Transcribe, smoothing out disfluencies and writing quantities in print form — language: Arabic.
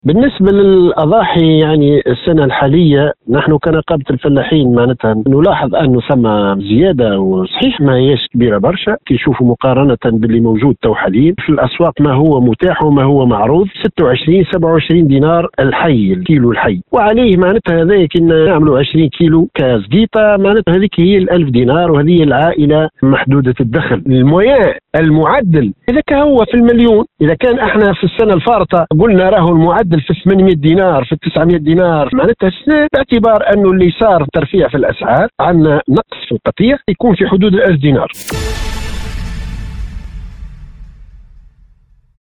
بالنسبة للأضاحي يعني السنة الحالية نحن كنقابة الفلاحين معناتها نلاحظ أنه ثم زيادة، وصحيح ما هيش كبيرة برشا كي يشوفوا مقارنة باللي موجود تو حاليا في الأسواق. ما هو متاح وما هو معروض 26-27 دينار الحي، الكيلو الحي، وعليه معناتها هذا كنا نعملوا 20 كيلو كازقيطة، معناتها هذيك هي 1000 دينار، وهذه العائلة محدودة الدخل. المعدل إذا كان هو في المليون، إذا كان احنا في السنة الفارطة قلنا راهو المعدل في 800 دينار في 900 دينار، معناتها باعتبار أنه اللي صار ترفيع في الأسعار عندنا نقص في القطيع يكون في حدود 1000 دينار.